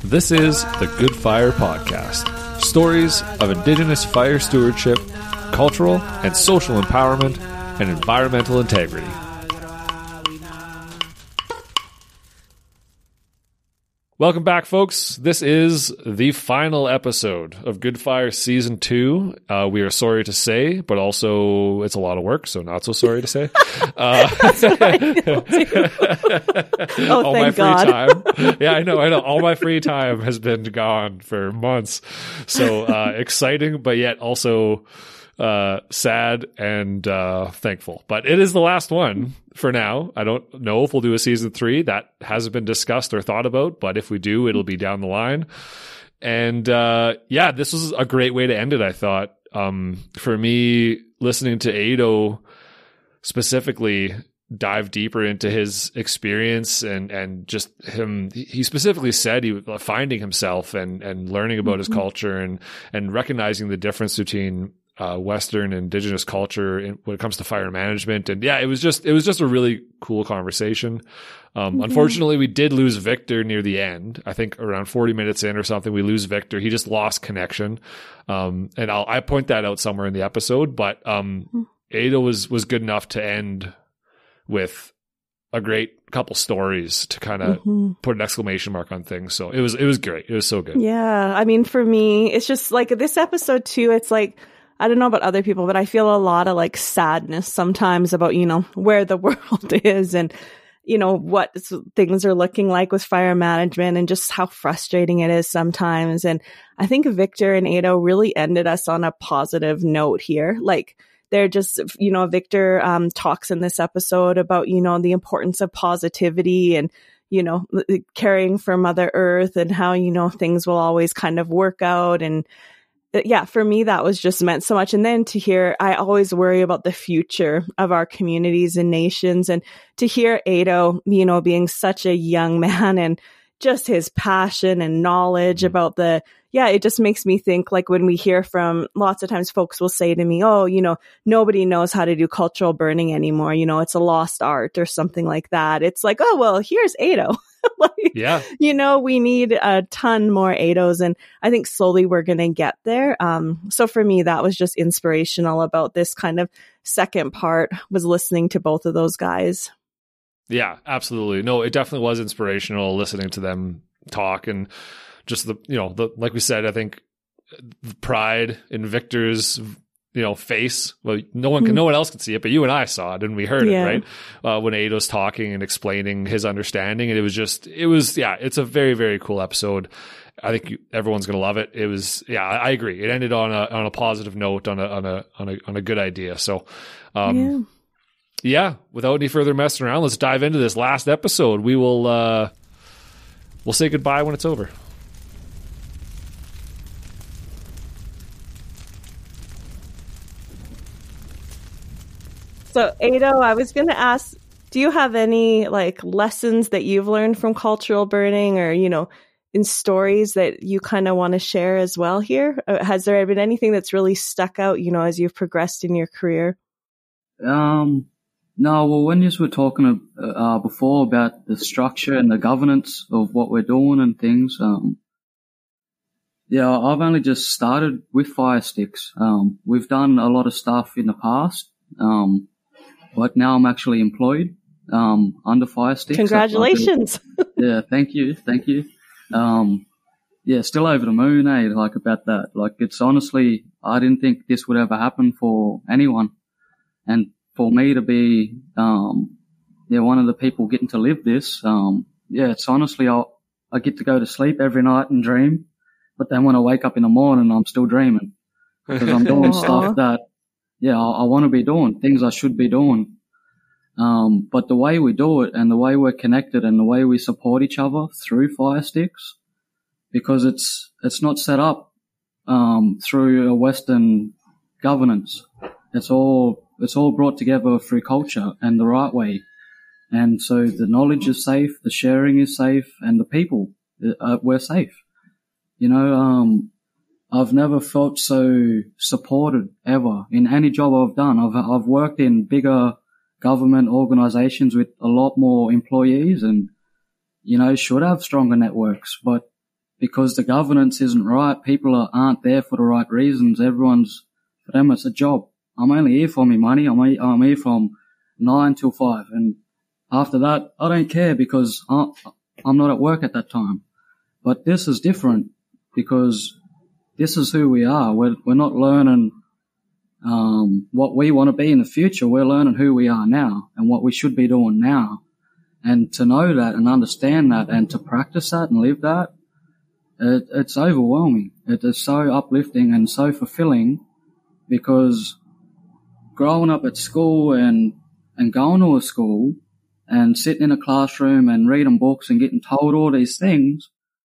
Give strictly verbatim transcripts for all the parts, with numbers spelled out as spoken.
This is the Good Fire Podcast. Stories of Indigenous fire stewardship, cultural and social empowerment, and environmental integrity. Welcome back, folks. This is the final episode of Good Fire Season two. Uh, we are sorry to say, but also it's a lot of work, so not so sorry to say. Uh, oh, all thank my free God. time. Yeah, I know, I know. All my free time has been gone for months. So uh, exciting, but yet also uh, sad and uh, thankful. But it is the last one for now. I don't know if we'll do a season three. That hasn't been discussed or thought about, but if we do, it'll be down the line. And uh, yeah, this was a great way to end it, I thought. Um, for me, listening to Ado specifically dive deeper into his experience and, and just him, he specifically said he was finding himself and, and learning about mm-hmm. his culture and, and recognizing the difference between Uh, Western Indigenous culture in, when it comes to fire management. And yeah, it was just, it was just a really cool conversation. Um, mm-hmm. Unfortunately, we did lose Victor near the end. I think around forty minutes in or something, we lose Victor. He just lost connection. Um, and I'll, I point that out somewhere in the episode, but, um, mm-hmm. Ado was, was good enough to end with a great couple stories to kind of mm-hmm. put an exclamation mark on things. So it was, it was great. It was so good. Yeah. I mean, for me, it's just like this episode too, it's like, I don't know about other people, but I feel a lot of like sadness sometimes about, you know, where the world is and, you know, what things are looking like with fire management and just how frustrating it is sometimes. And I think Victor and Ado really ended us on a positive note here. Like they're just, you know, Victor um, talks in this episode about, you know, the importance of positivity and, you know, caring for Mother Earth and how, you know, things will always kind of work out. And yeah, for me, that was just meant so much. And then to hear, I always worry about the future of our communities and nations. And to hear Ado, you know, being such a young man and just his passion and knowledge about the, yeah, it just makes me think like when we hear from lots of times folks will say to me, oh, you know, nobody knows how to do cultural burning anymore. You know, it's a lost art or something like that. It's like, oh, well, here's Ado. like, yeah. You know, we need a ton more Ados. And I think slowly we're going to get there. Um, so for me, that was just inspirational about this kind of second part was listening to both of those guys. Yeah, absolutely. No, it definitely was inspirational listening to them talk and just the, you know, the, like we said, I think the pride in Victor's, you know, face. Well, no one can, mm-hmm. no one else could see it, but you and I saw it and we heard yeah. it, right? Uh, when Ado's talking and explaining his understanding. And it was just, it was, yeah, it's a very, very cool episode. I think you, everyone's going to love it. It was, yeah, I, I agree. It ended on a, on a positive note, on a, on a, on a, on a good idea. So, um, yeah. yeah, without any further messing around, let's dive into this last episode. We will, uh, we'll say goodbye when it's over. So, Ado, I was going to ask, do you have any like lessons that you've learned from cultural burning or, you know, in stories that you kind of want to share as well here? Uh, has there been anything that's really stuck out, you know, as you've progressed in your career? Um, no, well, when you were talking uh, before about the structure and the governance of what we're doing and things, um, yeah, I've only just started with fire sticks. Um, we've done a lot of stuff in the past. Um, But now I'm actually employed um, under Fire Sticks. Congratulations. Yeah, thank you, thank you. Um, yeah, still over the moon, eh, like about that. Like it's honestly, I didn't think this would ever happen for anyone. And for me to be, um, yeah, one of the people getting to live this, um, yeah, it's honestly, I I get to go to sleep every night and dream. But then when I wake up in the morning, I'm still dreaming because I'm doing stuff that, yeah, I, I want to be doing, things I should be doing. Um, but the way we do it and the way we're connected and the way we support each other through Fire Sticks, because it's, it's not set up, um, through a Western governance. It's all, it's all brought together through culture and the right way. And so the knowledge is safe, the sharing is safe, and the people, uh, we're safe. You know, um, I've never felt so supported ever in any job I've done. I've I've worked in bigger government organizations with a lot more employees and, you know, should have stronger networks. But because the governance isn't right. People are, aren't there for the right reasons. Everyone's, for them, it's a job. I'm only here for my money. I'm, I'm here from nine till five. And after that, I don't care because I, I'm not at work at that time. But this is different because this is who we are. We're, we're not learning um, what we want to be in the future. We're learning who we are now and what we should be doing now. And to know that and understand that and to practice that and live that, it, it's overwhelming. It is so uplifting and so fulfilling because growing up at school and, and going to a school and sitting in a classroom and reading books and getting told all these things,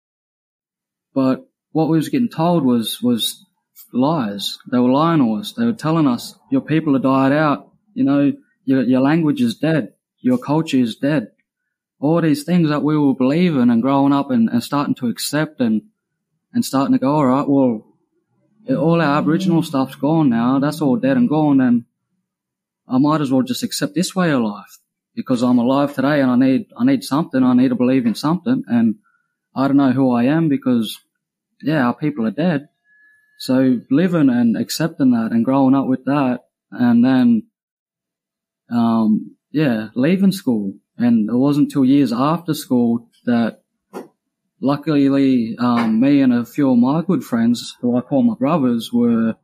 but what we was getting told was, was lies. They were lying to us. They were telling us, your people have died out. You know, your, your language is dead. Your culture is dead. All these things that we were believing and growing up and, and starting to accept and, and starting to go, all right, well, all our Aboriginal stuff's gone now. That's all dead and gone. And I might as well just accept this way of life because I'm alive today and I need, I need something. I need to believe in something. And I don't know who I am because, yeah, our people are dead. So living and accepting that and growing up with that and then, um, yeah, leaving school. And it wasn't until years after school that luckily, um, me and a few of my good friends, who I call my brothers, were,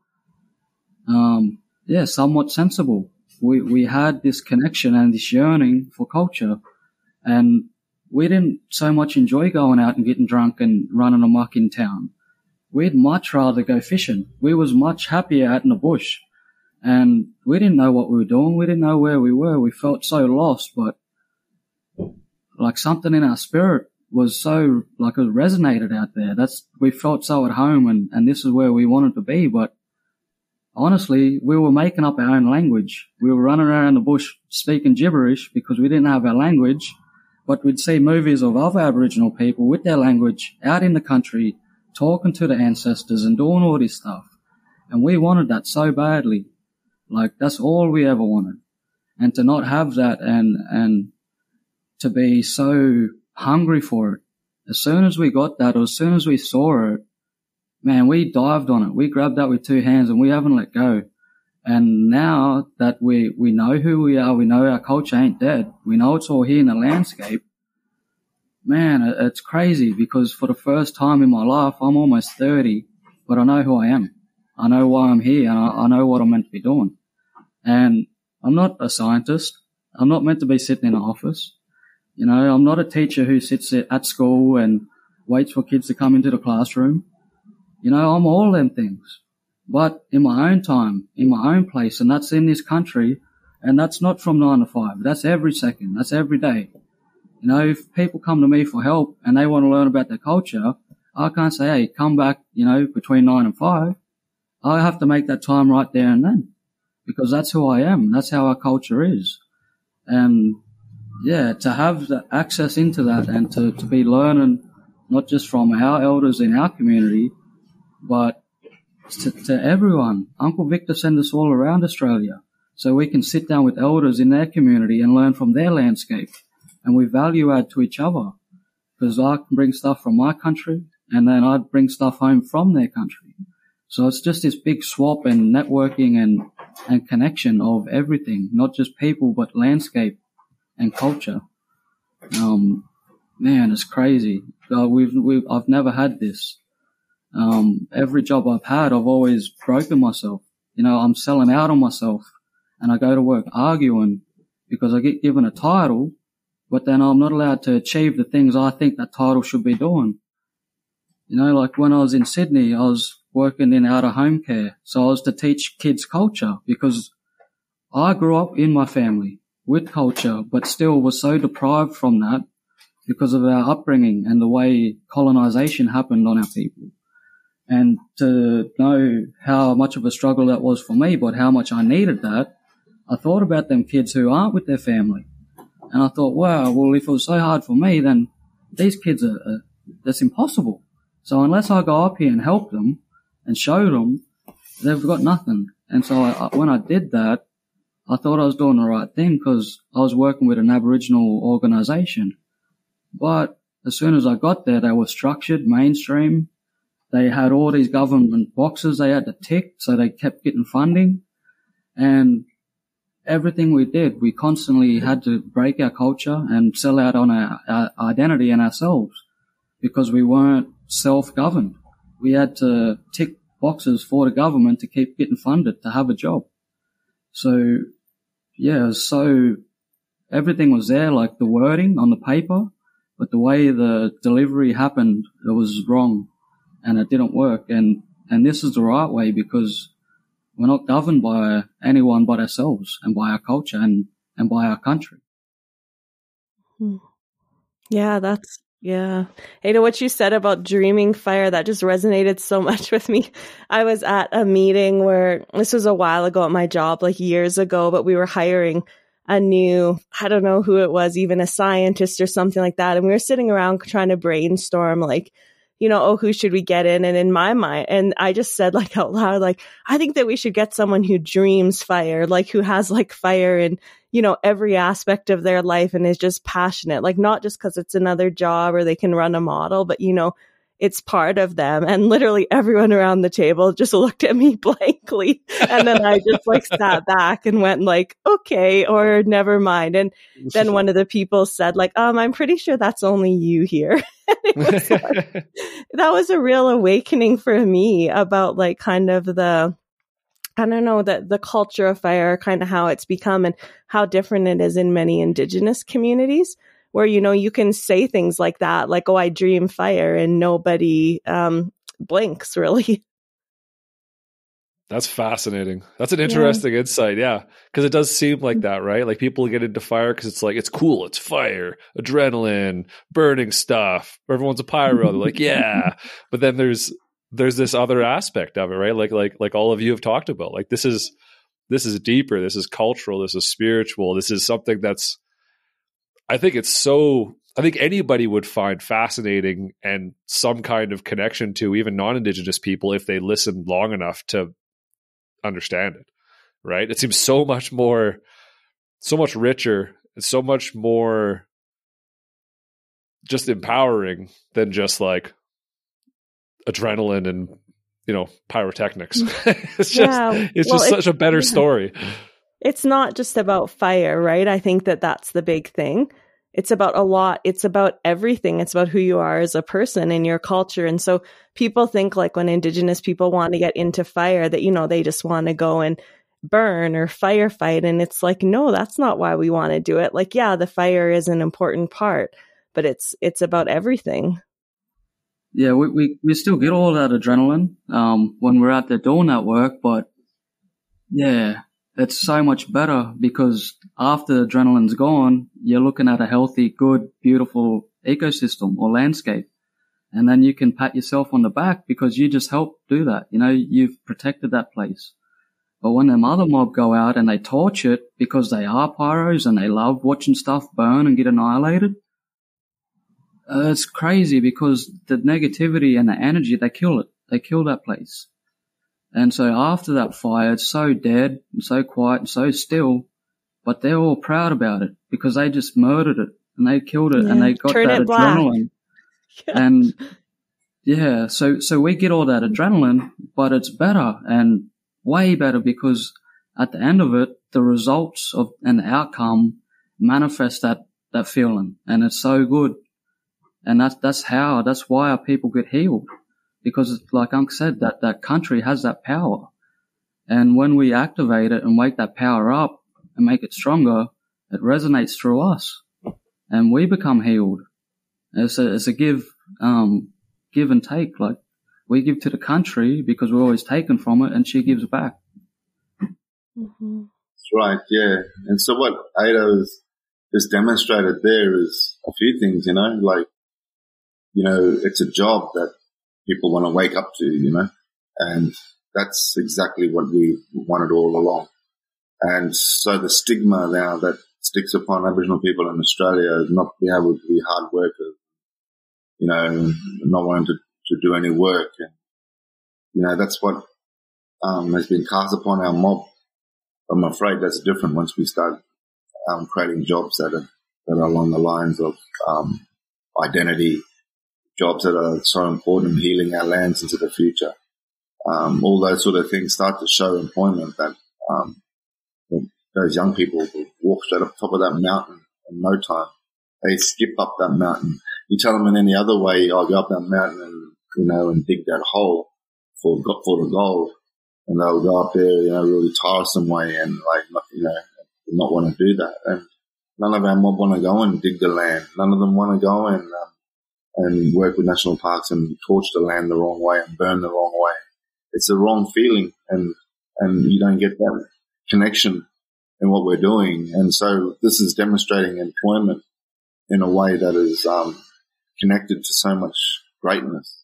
um, yeah, somewhat sensible. We, we had this connection and this yearning for culture, and we didn't so much enjoy going out and getting drunk and running amok in town. We'd much rather go fishing. We was much happier out in the bush, and we didn't know what we were doing. We didn't know where we were. We felt so lost, but like something in our spirit was so, like it resonated out there. That's, we felt so at home and, and this is where we wanted to be. But honestly, we were making up our own language. We were running around the bush speaking gibberish because we didn't have our language, but we'd see movies of other Aboriginal people with their language out in the country, talking to the ancestors and doing all this stuff. And we wanted that so badly. Like that's all we ever wanted. And to not have that and, and, to be so hungry for it. As soon as we got that, or as soon as we saw it, man, we dived on it. We grabbed that with two hands and we haven't let go. And now that we, we know who we are, we know our culture ain't dead. We know it's all here in the landscape. Man, it's crazy because for the first time in my life, I'm almost thirty, but I know who I am. I know why I'm here and I, I know what I'm meant to be doing. And I'm not a scientist. I'm not meant to be sitting in an office. You know, I'm not a teacher who sits at school and waits for kids to come into the classroom. You know, I'm all them things, but in my own time, in my own place, and that's in this country, and that's not from nine to five. That's every second. That's every day. You know, if people come to me for help and they want to learn about their culture, I can't say, hey, come back, you know, between nine and five. I have to make that time right there and then because that's who I am. That's how our culture is. And yeah, to have the access into that and to, to be learning not just from our elders in our community, but to, to everyone. Uncle Victor sent us all around Australia so we can sit down with elders in their community and learn from their landscape. And we value add to each other because I can bring stuff from my country and then I'd bring stuff home from their country. So it's just this big swap and networking and, and connection of everything, not just people, but landscape and culture. Um, man, it's crazy. Uh, we've, we've, I've never had this. Um, every job I've had, I've always broken myself. You know, I'm selling out on myself and I go to work arguing because I get given a title, but then I'm not allowed to achieve the things I think that title should be doing. You know, like when I was in Sydney, I was working in out of home care. So I was to teach kids culture because I grew up in my family with culture, but still was so deprived from that because of our upbringing and the way colonization happened on our people. And to know how much of a struggle that was for me, but how much I needed that, I thought about them kids who aren't with their family. And I thought, wow, well, if it was so hard for me, then these kids are, are that's impossible. So unless I go up here and help them and show them, they've got nothing. And so I, when I did that, I thought I was doing the right thing because I was working with an Aboriginal organisation. But as soon as I got there, they were structured, mainstream. They had all these government boxes they had to tick, so they kept getting funding. And everything we did, we constantly had to break our culture and sell out on our, our identity and ourselves because we weren't self-governed. We had to tick boxes for the government to keep getting funded to have a job. So, yeah, so everything was there, like the wording on the paper, but the way the delivery happened, it was wrong and it didn't work. And, and this is the right way because we're not governed by anyone but ourselves and by our culture and, and by our country. Yeah, that's, yeah. You know, what you said about dreaming fire, that just resonated so much with me. I was at a meeting where, this was a while ago at my job, like years ago, but we were hiring a new, I don't know who it was, even a scientist or something like that. And we were sitting around trying to brainstorm, like, you know, oh, who should we get in? And in my mind, and I just said like out loud, like, I think that we should get someone who dreams fire, like who has like fire in, you know, every aspect of their life and is just passionate, like not just because it's another job or they can run a model, but, you know, it's part of them. And literally everyone around the table just looked at me blankly. And then I just like sat back and went like, okay, or never mind. And then one of the people said like, um, I'm pretty sure that's only you here. It was like, that was a real awakening for me about like kind of the, I don't know, the, the culture of fire, kind of how it's become and how different it is in many Indigenous communities where, you know, you can say things like that, like, oh, I dream fire and nobody um, blinks really. That's fascinating. That's an interesting yeah. insight. Yeah. Because it does seem like that, right? Like people get into fire because it's like, it's cool. It's fire, adrenaline, burning stuff. Everyone's a pyro. They're like, yeah. But then there's, there's this other aspect of it, right? Like, like, like all of you have talked about, like, this is, this is deeper. This is cultural. This is spiritual. This is something that's, I think it's so, I think anybody would find fascinating and some kind of connection to even non-Indigenous people if they listened long enough to understand it, right? It seems so much more, so much richer and so much more just empowering than just like adrenaline and, you know, pyrotechnics. It's just, yeah. it's well, just it's, such a better yeah. story. It's not just about fire, right? I think that that's the big thing. It's about a lot. It's about everything. It's about who you are as a person and your culture. And so people think like when Indigenous people want to get into fire that, you know, they just want to go and burn or firefight. And it's like, no, that's not why we want to do it. Like, yeah, the fire is an important part, but it's, it's about everything. Yeah, we, we, we still get all that adrenaline, um, when we're out there doing that work, but yeah, it's so much better because after adrenaline's gone, you're looking at a healthy, good, beautiful ecosystem or landscape. And then you can pat yourself on the back because you just helped do that. You know, you've protected that place. But when them other mob go out and they torch it because they are pyros and they love watching stuff burn and get annihilated, uh, it's crazy because the negativity and the energy, they kill it. They kill that place. And so after that fire, it's so dead and so quiet and so still, but they're all proud about it because they just murdered it and they killed it yeah. and they got Turn that adrenaline. Yeah. And yeah, so, so we get all that adrenaline, but it's better and way better because at the end of it, the results of and the outcome manifest that, that feeling. And it's so good. And that's, that's how, that's why our people get healed. Because like Unc said, that, that country has that power. And when we activate it and wake that power up and make it stronger, it resonates through us. And we become healed. It's a, it's a give, um, give and take. Like we give to the country because we're always taken from it and she gives back. Mm-hmm. That's right, yeah. And so what Ada has just demonstrated there is a few things, you know, like, you know, it's a job that people want to wake up to, you know, and that's exactly what we wanted all along. And so the stigma now that sticks upon Aboriginal people in Australia is not be able to be hard workers, you know, not wanting to, to do any work. And, you know, that's what um, has been cast upon our mob. I'm afraid that's different once we start um, creating jobs that are, that are along the lines of um, identity, jobs that are so important in healing our lands into the future. Um, all those sort of things start to show employment that, um, those young people will walk straight up top of that mountain in no time. They skip up that mountain. You tell them in any other way, I'll go up that mountain and, you know, and dig that hole for, for the gold. And they'll go up there, you know, really tiresome way and like, you know, not want to do that. And none of them want to go and dig the land. None of them want to go and, um, and work with national parks and torch the land the wrong way and burn the wrong way. It's a wrong feeling, and, and you don't get that connection in what we're doing. And so this is demonstrating employment in a way that is, um, connected to so much greatness,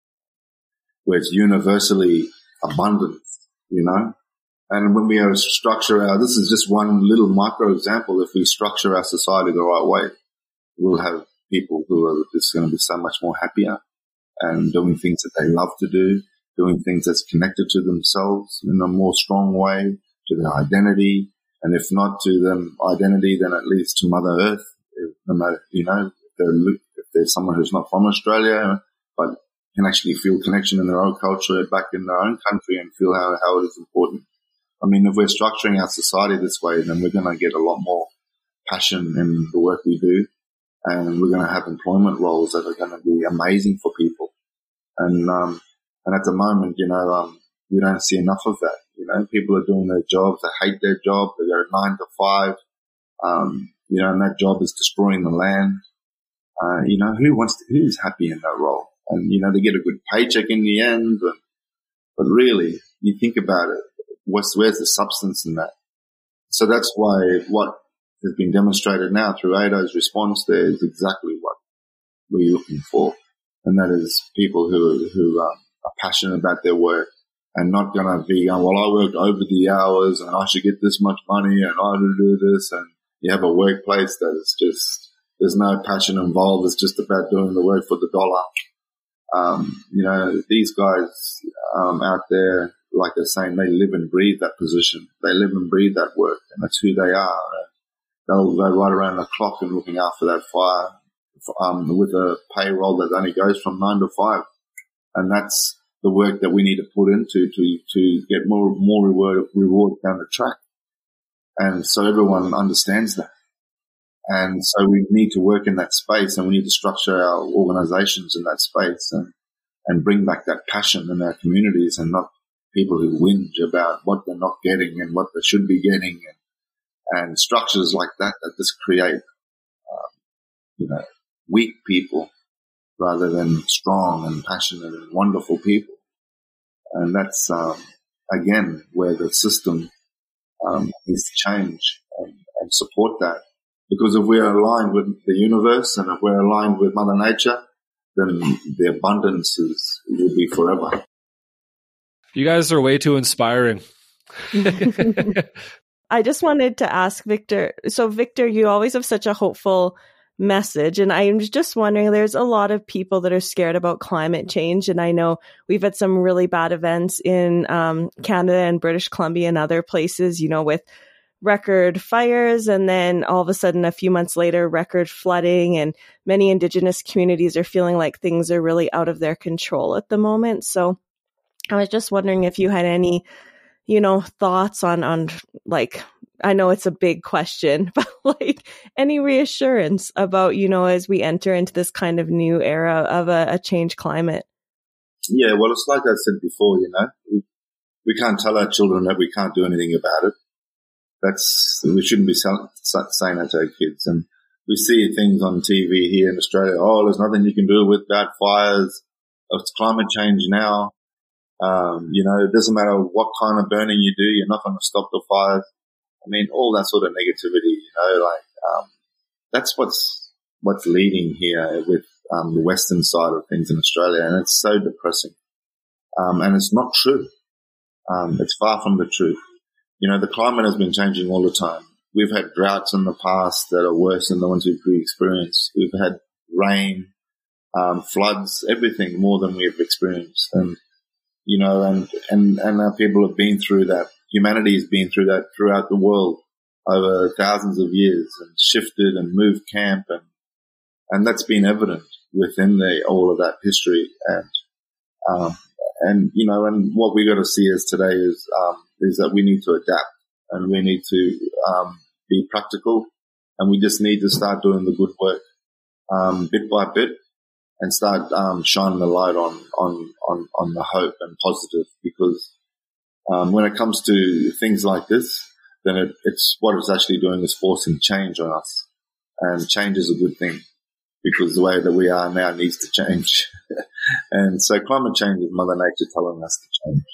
where it's universally abundant, you know? And when we structure our, this is just one little micro example. If we structure our society the right way, we'll have people who are just going to be so much more happier and doing things that they love to do, doing things that's connected to themselves in a more strong way, to their identity. And if not to them identity, then at least to Mother Earth. If, no matter, you know, if, they're, if there's someone who's not from Australia, but can actually feel connection in their own culture back in their own country and feel how, how it is important. I mean, if we're structuring our society this way, then we're going to get a lot more passion in the work we do, and we're going to have employment roles that are going to be amazing for people. And um, and at the moment, you know, um, we don't see enough of that. You know, people are doing their jobs, they hate their job, they go nine to five, um, you know, and that job is destroying the land. Uh, you know, who wants to, who's happy in that role? And, you know, they get a good paycheck in the end, but, but really, you think about it, what's, where's the substance in that? So that's why what has been demonstrated now through A D O's response there is exactly what we're looking for. And that is people who, who um, are passionate about their work and not going to be going, well, I worked over the hours and I should get this much money and I should do this. And you have a workplace that is just, there's no passion involved. It's just about doing the work for the dollar. Um, you know, these guys um, out there, like they're saying, they live and breathe that position. They live and breathe that work, and that's who they are. They'll go right around the clock and looking after that fire um, with a payroll that only goes from nine to five. And that's the work that we need to put into to, to get more, more reward, reward down the track. And so everyone understands that. And so we need to work in that space, and we need to structure our organizations in that space and, and bring back that passion in our communities, and not people who whinge about what they're not getting and what they should be getting, and, and structures like that that just create, um, you know, weak people rather than strong and passionate and wonderful people. And that's, um, again, where the system um, needs to change and, and support that. Because if we're aligned with the universe and if we're aligned with Mother Nature, then the abundance is, will be forever. You guys are way too inspiring. I just wanted to ask Victor. So, Victor, you always have such a hopeful message. And I'm just wondering, there's a lot of people that are scared about climate change. And I know we've had some really bad events in um, Canada and British Columbia and other places, you know, with record fires, and then all of a sudden a few months later record flooding, and many Indigenous communities are feeling like things are really out of their control at the moment. So I was just wondering if you had any, you know, thoughts on on like, I know it's a big question, but like any reassurance about, you know, as we enter into this kind of new era of a, a changed climate. Yeah, well, it's like I said before, you know, we, we can't tell our children that we can't do anything about it. That's, we shouldn't be saying that to our kids. And we see things on T V here in Australia. Oh, there's nothing you can do with bad fires. It's climate change now. Um, you know, it doesn't matter what kind of burning you do, you're not going to stop the fires. I mean, all that sort of negativity, you know, like, um, that's what's, what's leading here with, um, the Western side of things in Australia. And it's so depressing. Um, and it's not true. Um, it's far from the truth. You know, the climate has been changing all the time. We've had droughts in the past that are worse than the ones we've experienced. We've had rain, um, floods, everything more than we've experienced. And, you know, and, and, and our people have been through that. Humanity has been through that throughout the world over thousands of years, and shifted and moved camp and, and that's been evident within the, all of that history. And, um, and, you know, and what we got to see as today is, um, is that we need to adapt and we need to, um, be practical, and we just need to start doing the good work, um, bit by bit, and start, um, shining the light on, on, on, on the hope and positive, because, um, when it comes to things like this, then it, it's what it's actually doing is forcing change on us. And change is a good thing, because the way that we are now needs to change. And so climate change is Mother Nature telling us to change.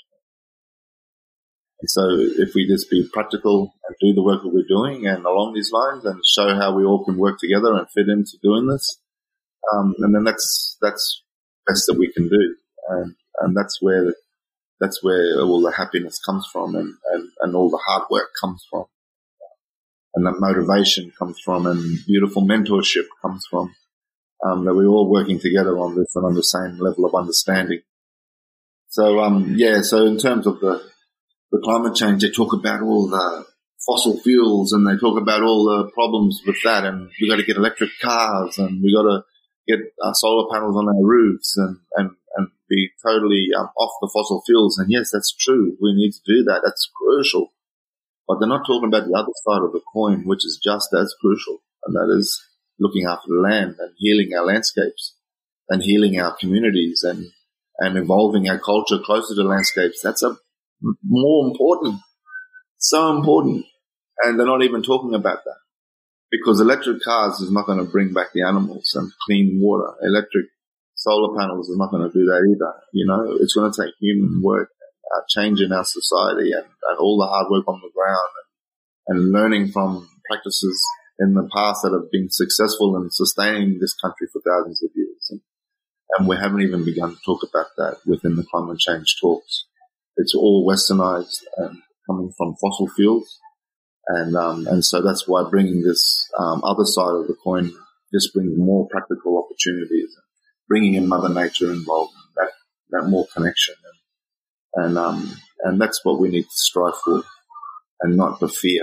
And so if we just be practical and do the work that we're doing and along these lines and show how we all can work together and fit into doing this, um, and then that's, that's best that we can do. And, and that's where, that's where all the happiness comes from, and, and, and all the hard work comes from. And that motivation comes from, and beautiful mentorship comes from, um, that we're all working together on this and on the same level of understanding. So, um, yeah, so in terms of the, the climate change, they talk about all the fossil fuels and they talk about all the problems with that, and we got to get electric cars and we got to get uh, solar panels on our roofs and, and, and be totally um, off the fossil fuels. And yes, that's true. We need to do that. That's crucial. But they're not talking about the other side of the coin, which is just as crucial, and that is looking after the land and healing our landscapes and healing our communities and, and evolving our culture closer to landscapes. That's a more important, so important. And they're not even talking about that, because electric cars is not going to bring back the animals and clean water. Electric solar panels is not going to do that either. You know, it's going to take human work, uh, change in our society, and, and all the hard work on the ground, and, and learning from practices in the past that have been successful in sustaining this country for thousands of years. And, and we haven't even begun to talk about that within the climate change talks. It's all westernized and coming from fossil fuels. And, um, and so that's why bringing this, um, other side of the coin just brings more practical opportunities, bringing in Mother Nature involved, that, that more connection. And, and, um, and that's what we need to strive for, and not the fear,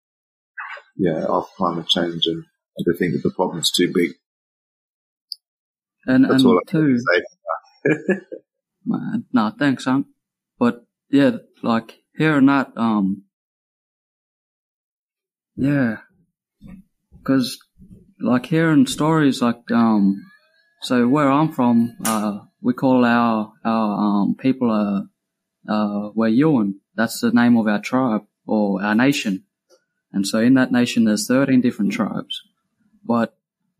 yeah, of climate change and, and to think that the problem's too big. And, that's and all I too, can say. Man, nah, thanks, son. But yeah, like hearing that, um, yeah, because like hearing stories like, um, so where I'm from, uh, we call our, our, um, people, uh, uh, we're Yuin. That's the name of our tribe or our nation. And so in that nation, there's thirteen different tribes, but,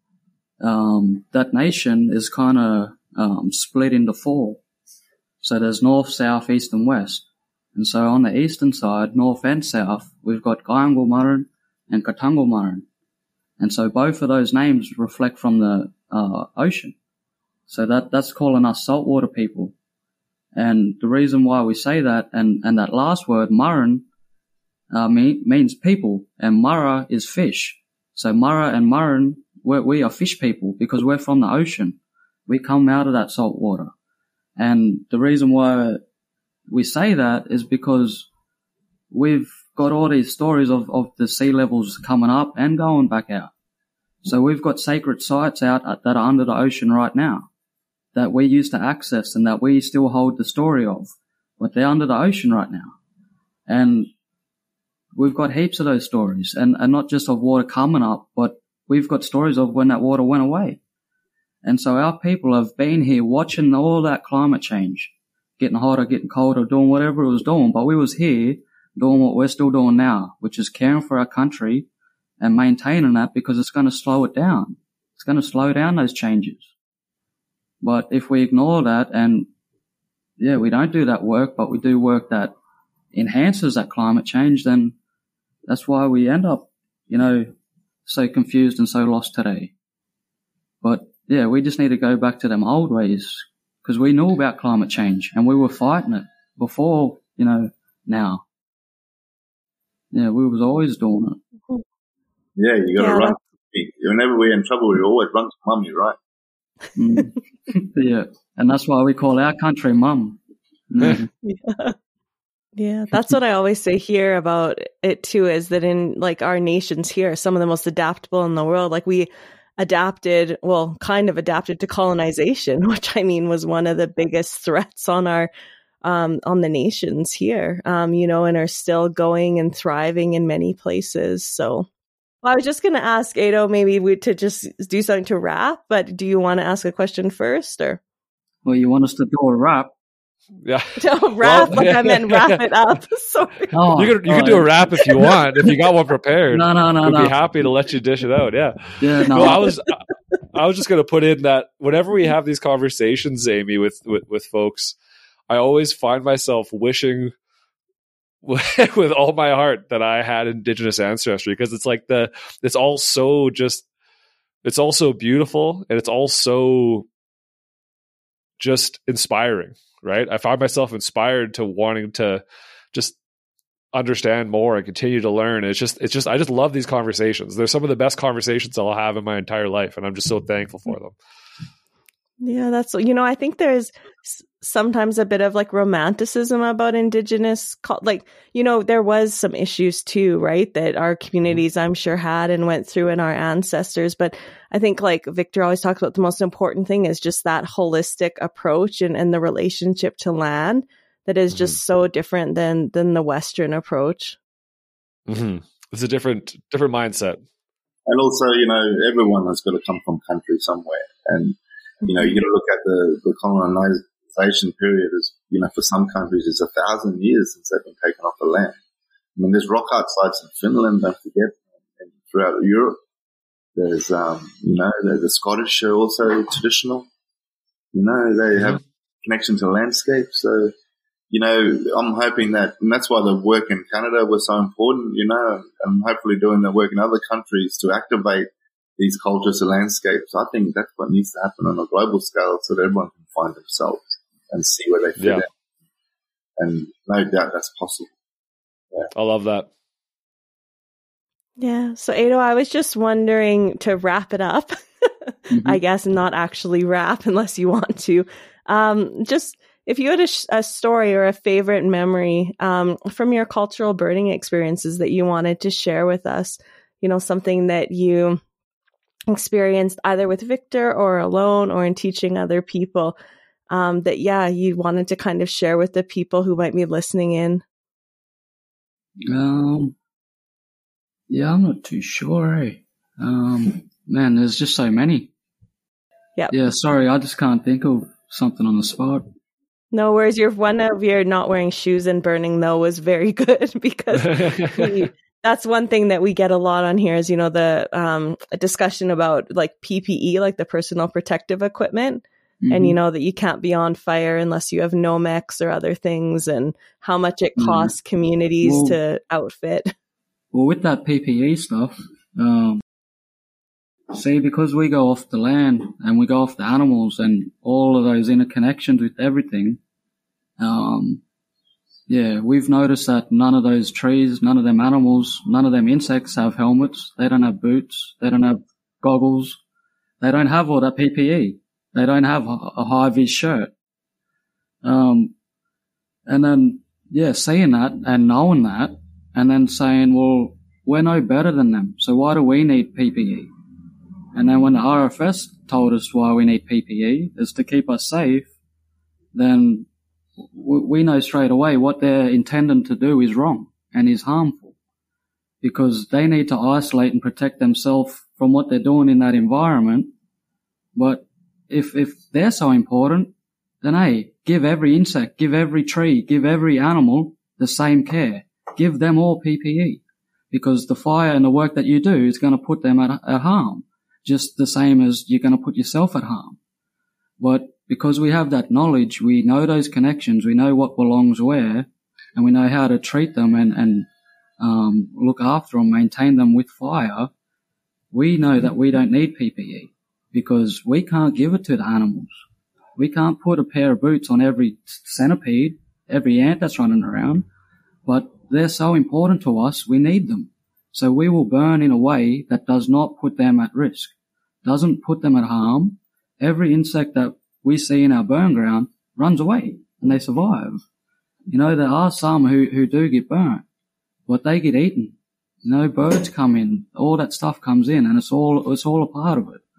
um, that nation is kind of, um, split into four. So there's north, south, east and west. And so on the eastern side, north and south, we've got Gayangulmaran and Katangulmaran. And so both of those names reflect from the uh, ocean. So that that's calling us saltwater people. And the reason why we say that, and, and that last word, Maran, uh, mean, means people, and Mara is fish. So Mara and Maran, we're, we are fish people because we're from the ocean. We come out of that salt water. And the reason why we say that is because we've got all these stories of, of the sea levels coming up and going back out. So we've got sacred sites out that are under the ocean right now that we used to access and that we still hold the story of, but they're under the ocean right now. And we've got heaps of those stories, and, and not just of water coming up, but we've got stories of when that water went away. And so our people have been here watching all that climate change, getting hotter, getting colder, doing whatever it was doing. But we was here doing what we're still doing now, which is caring for our country and maintaining that, because it's going to slow it down. It's going to slow down those changes. But if we ignore that and, yeah, we don't do that work, but we do work that enhances that climate change, then that's why we end up, you know, so confused and so lost today. But yeah, we just need to go back to them old ways, because we knew about climate change and we were fighting it before, you know, now. Yeah, we was always doing it. Yeah, you got to Yeah, run. Whenever we're in trouble, we always run to mummy, right? Mm. Yeah, and that's why we call our country mum. Mm. Yeah. Yeah, that's what I always say here about it too, is that in like our nations here, some of the most adaptable in the world. Like we, adapted, well, kind of adapted to colonization, which I mean was one of the biggest threats on our, um, on the nations here, um, you know, and are still going and thriving in many places. So well, I was just going to ask Ado maybe we, to just do something to wrap, but do you want to ask a question first or? Well, you want us to do a wrap? Yeah. No, wrap, well, like I meant wrap it up. Sorry. Oh, you could you could do a wrap if you want. If you got one prepared, no, no, no, we'd no. be happy to let you dish it out. Yeah. Yeah. No. No, I was I was just going to put in that whenever we have these conversations, Amy, with with, with folks, I always find myself wishing with all my heart that I had Indigenous ancestry, because it's like the it's all so just it's all so beautiful and it's all so just inspiring. Right. I find myself inspired to wanting to just understand more and continue to learn. It's just, it's just, I just love these conversations. They're some of the best conversations I'll have in my entire life. And I'm just so thankful for them. Yeah, that's, you know, I think there's sometimes a bit of like romanticism about Indigenous, like, you know, there was some issues too, right? That our communities, I'm sure, had and went through in our ancestors. But I think like Victor always talks about, the most important thing is just that holistic approach and, and the relationship to land that is just mm-hmm. so different than, than the Western approach. Mm-hmm. It's a different, different mindset. And also, you know, everyone has got to come from country somewhere. And, you know, you got to look at the, the colonization period as, you know, for some countries it's a thousand years since they've been taken off the land. I mean, there's rock art sites in Finland, don't forget, and throughout Europe. There's, um, you know, the, the Scottish are also traditional. You know, they have connection to landscape. So, you know, I'm hoping that, and that's why the work in Canada was so important, you know, and hopefully doing the work in other countries to activate these cultures and landscapes. I think that's what needs to happen on a global scale so that everyone can find themselves and see where they fit yeah. in. And no doubt that's possible. Yeah. I love that. Yeah. So, Ado, I was just wondering, to wrap it up, mm-hmm. I guess, and not actually wrap unless you want to, um, just if you had a, sh- a story or a favorite memory um, from your cultural birding experiences that you wanted to share with us, you know, something that you experienced either with Victor or alone or in teaching other people, um, that, yeah, you wanted to kind of share with the people who might be listening in? Um, yeah, I'm not too sure. Eh? Um, man, there's just so many. Yeah. Yeah. Sorry, I just can't think of something on the spot. No worries. Your one of your not wearing shoes and burning though was very good, because we, that's one thing that we get a lot on here is, you know, the um a discussion about like P P E, like the personal protective equipment. Mm-hmm. And you know that you can't be on fire unless you have Nomex or other things, and how much it costs mm-hmm. communities well, to outfit. Well, with that P P E stuff, um, see, because we go off the land and we go off the animals and all of those interconnections with everything, um, yeah, we've noticed that none of those trees, none of them animals, none of them insects have helmets. They don't have boots. They don't have goggles. They don't have all that P P E. They don't have a high-vis shirt. Um, and then, yeah, seeing that and knowing that and then saying, well, we're no better than them, so why do we need P P E? And then when the R F S told us why we need P P E is to keep us safe, then we know straight away what they're intending to do is wrong and is harmful, because they need to isolate and protect themselves from what they're doing in that environment. But if if they're so important, then hey, give every insect, give every tree, give every animal the same care. Give them all P P E, because the fire and the work that you do is going to put them at, at harm, just the same as you're going to put yourself at harm. But because we have that knowledge, we know those connections, we know what belongs where, and we know how to treat them and, and um, look after them, maintain them with fire, we know that we don't need P P E, because we can't give it to the animals. We can't put a pair of boots on every centipede, every ant that's running around, but they're so important to us, we need them. So we will burn in a way that does not put them at risk, doesn't put them at harm. Every insect that we see in our burn ground runs away and they survive. You know, there are some who, who do get burnt, but they get eaten. You know, birds come in, all that stuff comes in, and it's all, it's all a part of it.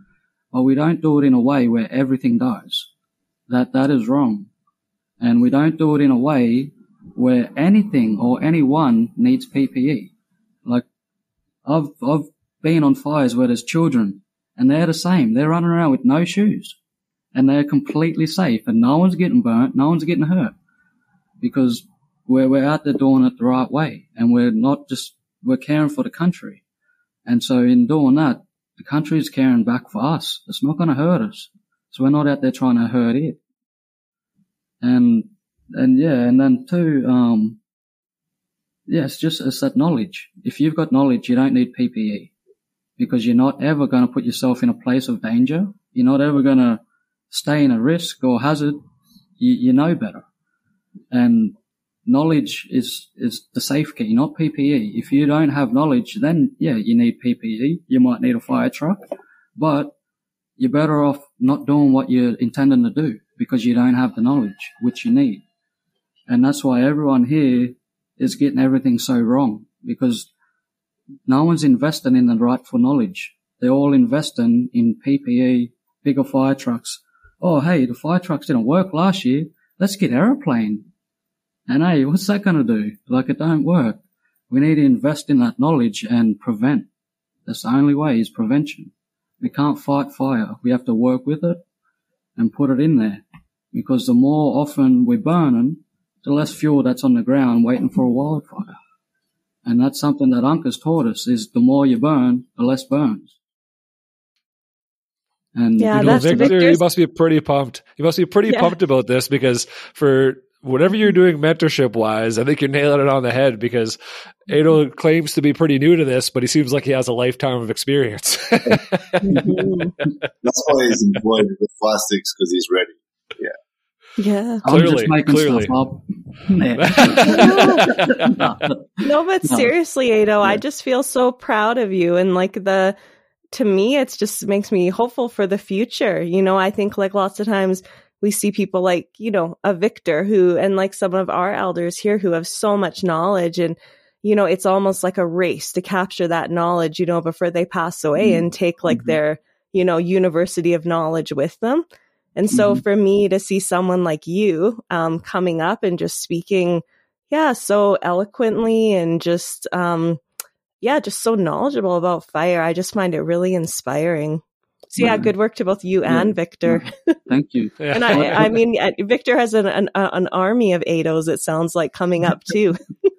but we don't do it in a way where everything dies. That, that is wrong. And we don't do it in a way where anything or anyone needs P P E. Like, I've, I've been on fires where there's children and they're the same. They're running around with no shoes and they're completely safe and no one's getting burnt, no one's getting hurt because we're, we're out there doing it the right way and we're not just, we're caring for the country. And so in doing that, the country is caring back for us. It's not going to hurt us. So we're not out there trying to hurt it. And, and yeah, and then too, um, yeah, it's just, it's that knowledge. If you've got knowledge, you don't need P P E because you're not ever going to put yourself in a place of danger. You're not ever going to stay in a risk or hazard. You, you know better. And knowledge is, is the safe key, not P P E. If you don't have knowledge, then yeah, you need P P E. You might need a fire truck, but you're better off not doing what you're intending to do because you don't have the knowledge, which you need. And that's why everyone here is getting everything so wrong because no one's investing in the rightful knowledge. They're all investing in P P E, bigger fire trucks. Oh, hey, the fire trucks didn't work last year. Let's get aeroplane. And hey, what's that going to do? Like, it don't work. We need to invest in that knowledge and prevent. That's the only way is prevention. We can't fight fire. We have to work with it and put it in there because the more often we're burning, the less fuel that's on the ground waiting for a wildfire. And that's something that Unc has taught us is the more you burn, the less burns. And yeah, you know, that's Victor, you must be pretty pumped. You must be pretty yeah. pumped about this because for whatever you're doing mentorship wise, I think you're nailing it on the head because Ado claims to be pretty new to this, but he seems like he has a lifetime of experience. mm-hmm. That's why he's employed with plastics because he's ready. Yeah. Yeah. I'm clearly, just making clearly. stuff up. no, no, but No. seriously, Ado, I just feel so proud of you. And like the, to me, it's just makes me hopeful for the future. You know, I think like lots of times we see people like, you know, a Victor who, and like some of our elders here who have so much knowledge and, you know, it's almost like a race to capture that knowledge, you know, before they pass away mm-hmm. and take like mm-hmm. their, you know, university of knowledge with them. And so mm-hmm. for me to see someone like you, um, coming up and just speaking, yeah, so eloquently and just, um, yeah, just so knowledgeable about fire, I just find it really inspiring. So yeah, good work to both you and yeah. Victor. Yeah. Thank you. And I, I mean, Victor has an, an an army of Ados. It sounds like coming up too.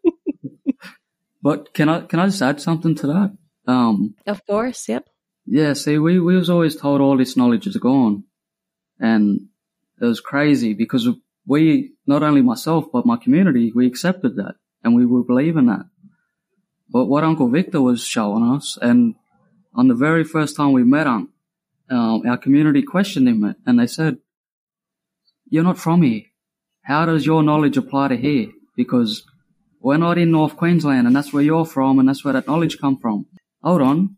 But can I can I just add something to that? Um, of course, yep. Yeah. See, we we was always told all this knowledge is gone, and it was crazy because we, not only myself but my community, we accepted that and we were believing that. But what Uncle Victor was showing us, and on the very first time we met him, Um, our community questioned him and they said, you're not from here. How does your knowledge apply to here? Because we're not in North Queensland and that's where you're from and that's where that knowledge come from. Hold on.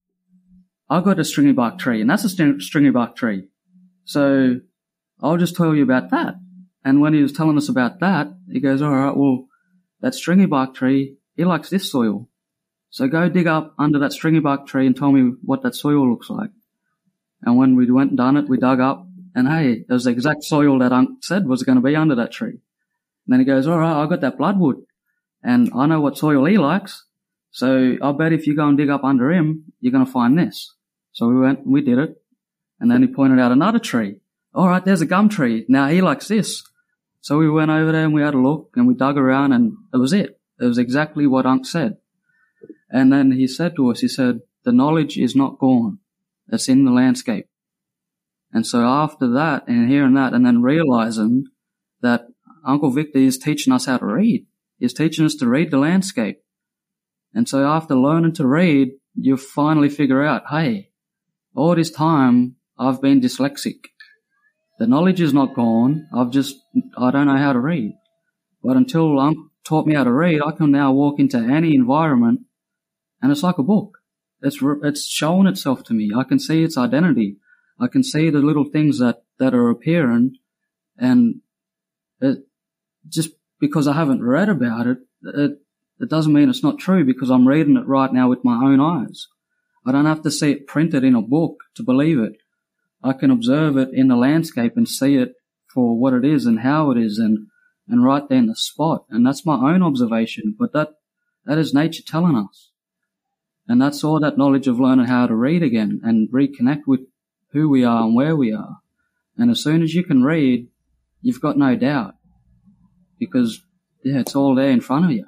I've got a stringy bark tree and that's a st- stringy bark tree. So I'll just tell you about that. And when he was telling us about that, he goes, all right, well, that stringy bark tree, he likes this soil. So go dig up under that stringy bark tree and tell me what that soil looks like. And when we went and done it, we dug up and hey, it was the exact soil that Unc said was going to be under that tree. And then he goes, all right, I got that bloodwood and I know what soil he likes. So I'll bet if you go and dig up under him, you're going to find this. So we went and we did it. And then he pointed out another tree. All right, there's a gum tree. Now he likes this. So we went over there and we had a look and we dug around and it was it. It was exactly what Unc said. And then he said to us, he said, the knowledge is not gone. It's in the landscape. And so after that and hearing that and then realizing that Uncle Victor is teaching us how to read, he's teaching us to read the landscape. And so after learning to read, you finally figure out, hey, all this time I've been dyslexic. The knowledge is not gone. I've just, I don't know how to read. But until Unc taught me how to read, I can now walk into any environment and it's like a book. It's it's showing itself to me. I can see its identity. I can see the little things that, that are appearing, and it, just because I haven't read about it, it, it doesn't mean it's not true because I'm reading it right now with my own eyes. I don't have to see it printed in a book to believe it. I can observe it in the landscape and see it for what it is and how it is, and, and right there in the spot. And that's my own observation, but that, that is nature telling us. And that's all that knowledge of learning how to read again and reconnect with who we are and where we are. And as soon as you can read, you've got no doubt, because yeah, it's all there in front of you.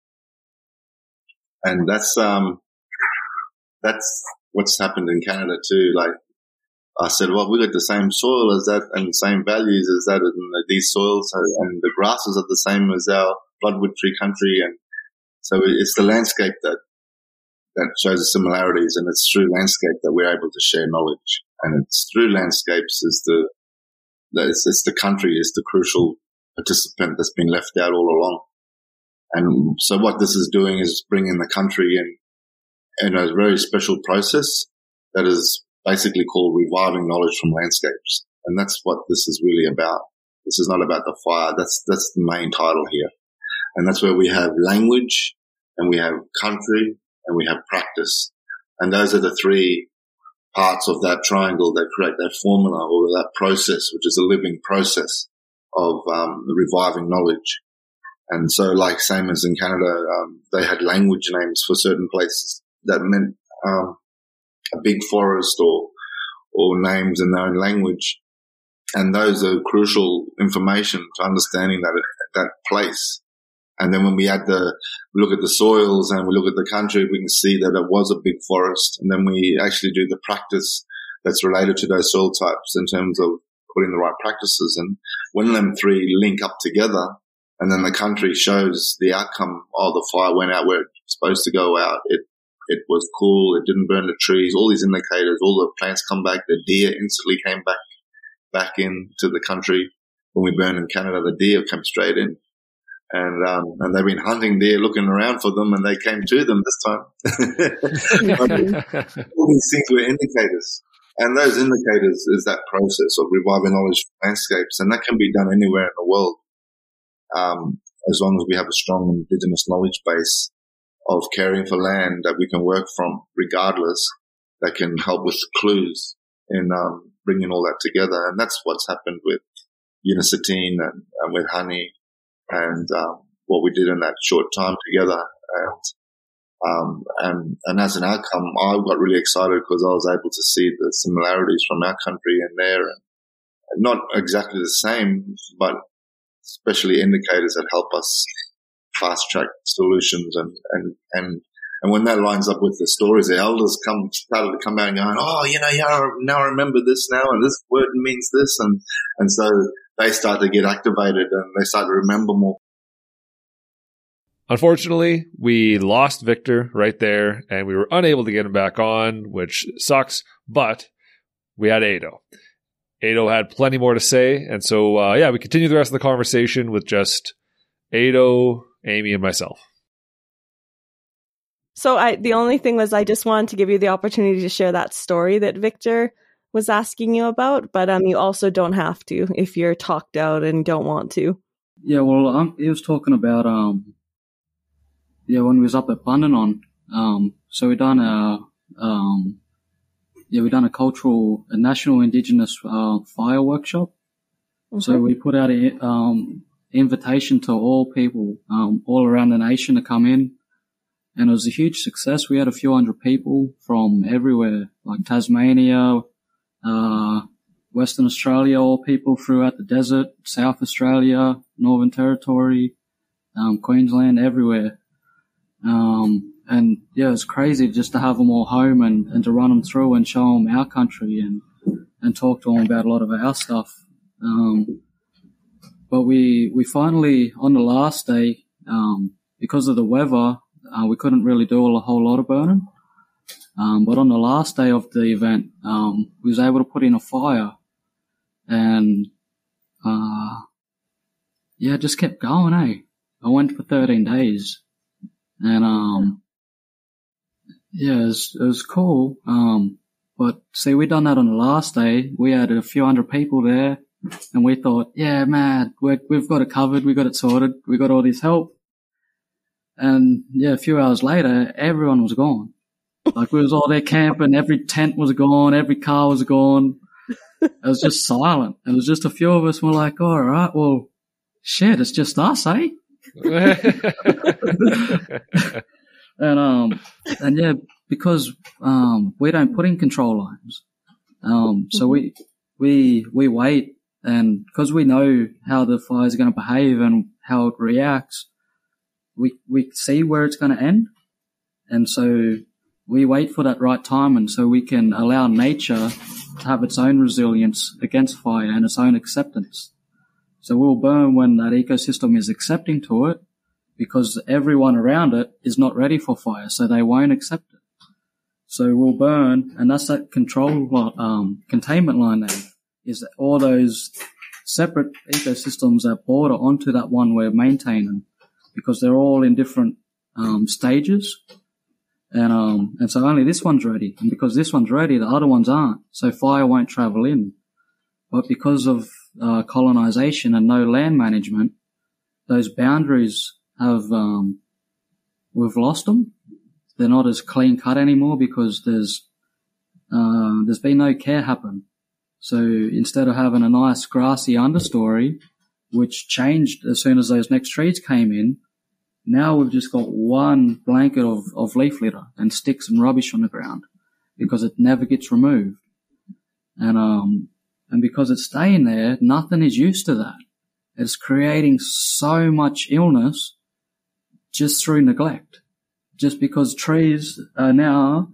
And that's, um, that's what's happened in Canada too. Like I said, well, we got the same soil as that and the same values as that in these soils, and the grasses are the same as our bloodwood tree country. And so it's the landscape that, that shows the similarities, and it's through landscape that we're able to share knowledge. And it's through landscapes is the, it's, it's the country is the crucial participant that's been left out all along. And so what this is doing is bringing the country in, in a very special process that is basically called reviving knowledge from landscapes. And that's what this is really about. This is not about the fire. That's, that's the main title here. And that's where we have language, and we have country, and we have practice. And those are the three parts of that triangle that create that formula, or that process, which is a living process of um, reviving knowledge. And so, like same as in Canada, um, they had language names for certain places that meant um, a big forest, or or names in their own language. And those are crucial information to understanding that that place. And then when we add the, we look at the soils and we look at the country, we can see that it was a big forest. And then we actually do the practice that's related to those soil types in terms of putting the right practices. And when them three link up together, and then the country shows the outcome, oh, the fire went out where it was supposed to go out. It, it was cool. It didn't burn the trees. All these indicators, all the plants come back. The deer instantly came back, back into the country. When we burned in Canada, the deer came straight in. And, um, and they've been hunting deer, looking around for them, and they came to them this time. All these things were indicators. And those indicators is that process of reviving knowledge from landscapes. And that can be done anywhere in the world. Um, as long as we have a strong Indigenous knowledge base of caring for land that we can work from regardless, that can help with clues in, um, bringing all that together. And that's what's happened with Unisatine and, and with honey. And um, what we did in that short time together, and um, and and as an outcome, I got really excited because I was able to see the similarities from our country and there, and not exactly the same, but especially indicators that help us fast track solutions. And and and and when that lines up with the stories, the elders come started to come out and going, oh, you know, yeah, now I remember this now, and this word means this, and and so. They start to get activated and they start to remember more. Unfortunately, we lost Victor right there, and we were unable to get him back on, which sucks, but we had Ado. Ado had plenty more to say, and so, uh, yeah, we continue the rest of the conversation with just Ado, Amy, and myself. So I, the only thing was I just wanted to give you the opportunity to share that story that Victor was asking you about, but um, you also don't have to if you're talked out and don't want to. Yeah, well, um, he was talking about um, yeah, when we was up at Bundanon, um, so we done a um, yeah, we done a cultural, a national Indigenous uh, fire workshop. Okay. So we put out a um invitation to all people, um, all around the nation to come in, and it was a huge success. We had a few hundred people from everywhere, like Tasmania. Uh, Western Australia, all people throughout the desert, South Australia, Northern Territory, um, Queensland, everywhere. Um, and yeah, it's crazy just to have them all home and, and to run them through and show them our country and, and talk to them about a lot of our stuff. Um, but we, we finally, on the last day, um, because of the weather, uh, we couldn't really do a whole lot of burning. Um, but on the last day of the event, um, we was able to put in a fire, and, uh, yeah, it just kept going, eh? I went for thirteen days, and, um, yeah, it was, it was cool. Um, but see, we done that on the last day. We had a few hundred people there, and we thought, yeah, man, we're, we've got it covered. We got it sorted. We got all this help. And yeah, a few hours later, everyone was gone. Like, we was all there camping, every tent was gone, every car was gone. It was just silent. It was just a few of us were like, all right, well, shit, it's just us, eh? and, um, and yeah, because, um, we don't put in control lines. Um, so we, we, we wait, and because we know how the fire is going to behave and how it reacts, we, we see where it's going to end. And so we wait for that right time, and so we can allow nature to have its own resilience against fire and its own acceptance. So we'll burn when that ecosystem is accepting to it, because everyone around it is not ready for fire, so they won't accept it. So we'll burn, and that's that control, um, containment line there, is that all those separate ecosystems that border onto that one we're maintaining, because they're all in different, um, stages. And, um, and so only this one's ready. And because this one's ready, the other ones aren't. So fire won't travel in. But because of, uh, colonization and no land management, those boundaries have, um, we've lost them. They're not as clean cut anymore because there's, uh, there's been no care happen. So instead of having a nice grassy understory, which changed as soon as those next trees came in, now we've just got one blanket of, of leaf litter and sticks and rubbish on the ground because it never gets removed. And, um, and because it's staying there, nothing is used to that. It's creating so much illness just through neglect. Just because trees are now,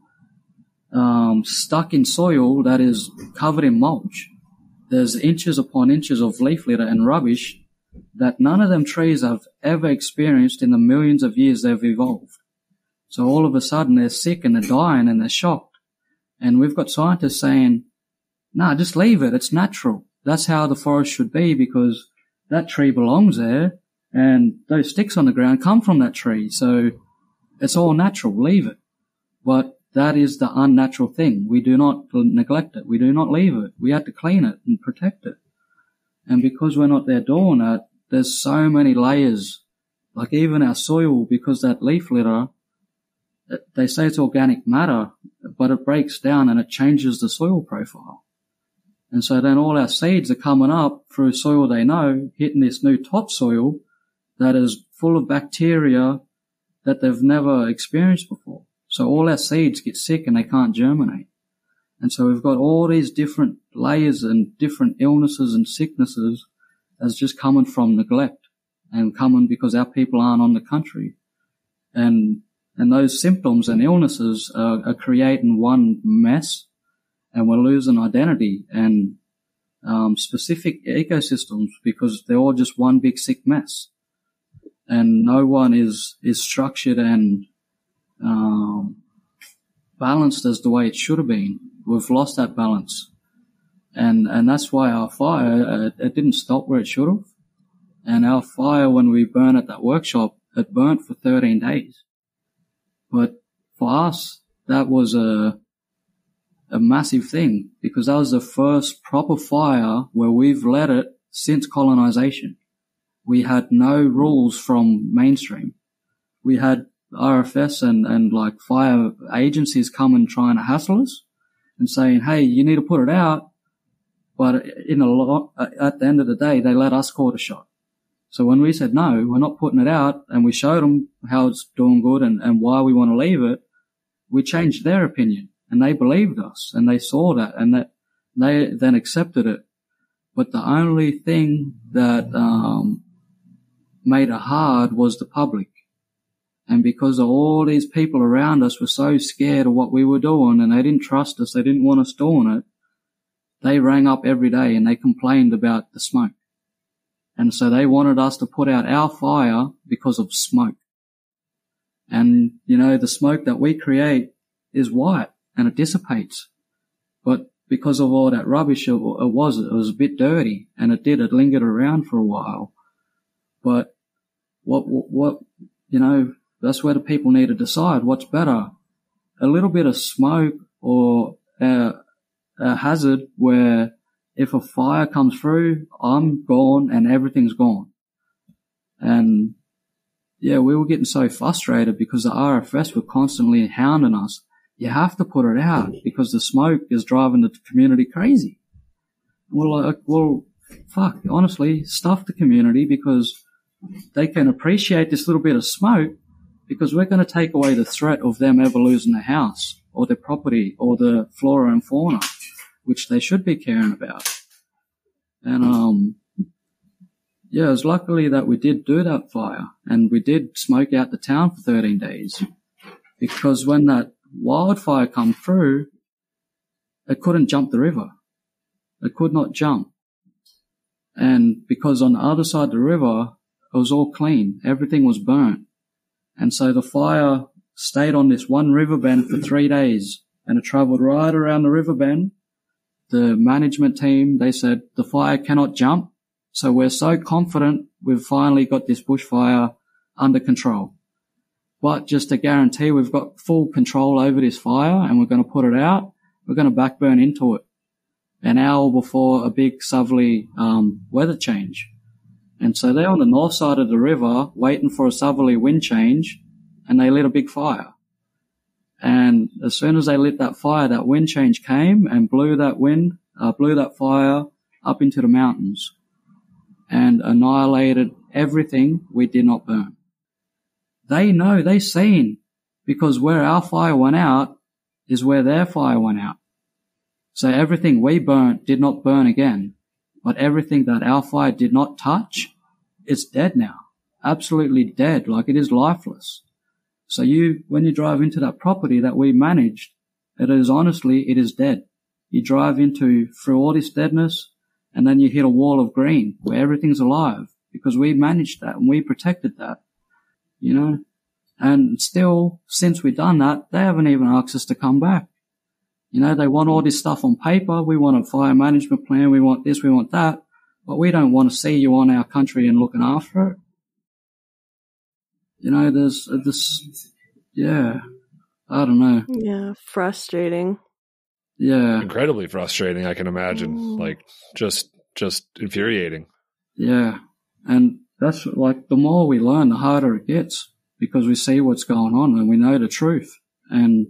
um, stuck in soil that is covered in mulch. There's inches upon inches of leaf litter and rubbish that none of them trees have ever experienced in the millions of years they've evolved. So all of a sudden they're sick and they're dying and they're shocked. And we've got scientists saying, nah, just leave it. It's natural. That's how the forest should be, because that tree belongs there and those sticks on the ground come from that tree. So it's all natural. Leave it. But that is the unnatural thing. We do not neglect it. We do not leave it. We have to clean it and protect it. And because we're not there doing that, there's so many layers. Like even our soil, because that leaf litter, they say it's organic matter, but it breaks down and it changes the soil profile. And so then all our seeds are coming up through soil they know, hitting this new topsoil that is full of bacteria that they've never experienced before. So all our seeds get sick and they can't germinate. And so we've got all these different layers and different illnesses and sicknesses that's just coming from neglect and coming because our people aren't on the country. And, and those symptoms and illnesses are, are creating one mess, and we're losing identity and, um, specific ecosystems because they're all just one big sick mess. And no one is, is structured and, um, balanced as the way it should have been. We've lost that balance. And, and that's why our fire, uh, it didn't stop where it should have. And our fire, when we burn at that workshop, it burnt for thirteen days. But for us, that was a, a massive thing, because that was the first proper fire where we've let it since colonization. We had no rules from mainstream. We had R F S and, and like fire agencies come and trying to hassle us and saying, hey, you need to put it out. But in a lot, at the end of the day, they let us call the shot. So when we said, no, we're not putting it out, and we showed them how it's doing good and, and why we want to leave it, we changed their opinion, and they believed us, and they saw that, and that they then accepted it. But the only thing that, um, made it hard was the public. And because of all these people around us were so scared of what we were doing, and they didn't trust us, they didn't want us doing it, they rang up every day and they complained about the smoke. And so they wanted us to put out our fire because of smoke. And, you know, the smoke that we create is white and it dissipates. But because of all that rubbish, it, it was, it was a bit dirty, and it did, it lingered around for a while. But what, what, you know, that's where the people need to decide what's better. A little bit of smoke or a, a hazard where if a fire comes through, I'm gone and everything's gone. And yeah, we were getting so frustrated because the R F S were constantly hounding us. You have to put it out because the smoke is driving the community crazy. Well, like, well, fuck, honestly, stuff the community because they can appreciate this little bit of smoke because we're going to take away the threat of them ever losing their house or their property or the flora and fauna, which they should be caring about. And, um, yeah, it was luckily that we did do that fire and we did smoke out the town for thirteen days because when that wildfire come through, it couldn't jump the river. It could not jump. And because on the other side of the river, it was all clean. Everything was burnt. And so the fire stayed on this one river bend for three days and it traveled right around the river bend. The management team, they said the fire cannot jump. So we're so confident we've finally got this bushfire under control. But just to guarantee we've got full control over this fire and we're going to put it out, we're going to backburn into it an hour before a big southerly um, weather change. And so they're on the north side of the river waiting for a southerly wind change and they lit a big fire. And as soon as they lit that fire, that wind change came and blew that wind, uh, blew that fire up into the mountains and annihilated everything we did not burn. They know, they seen, because where our fire went out is where their fire went out. So everything we burnt did not burn again, but everything that our fire did not touch, it's dead now. Absolutely dead, like it is lifeless. So you, when you drive into that property that we managed, it is honestly, it is dead. You drive into, through all this deadness, and then you hit a wall of green where everything's alive because we managed that and we protected that, you know. And still, since we've done that, they haven't even asked us to come back. You know, they want all this stuff on paper. We want a fire management plan. We want this, we want that. But we don't want to see you on our country and looking after it. You know, there's this, yeah, I don't know. Yeah, frustrating. Yeah. Incredibly frustrating, I can imagine. Mm. Like, just just infuriating. Yeah. And that's, like, the more we learn, the harder it gets because we see what's going on and we know the truth. And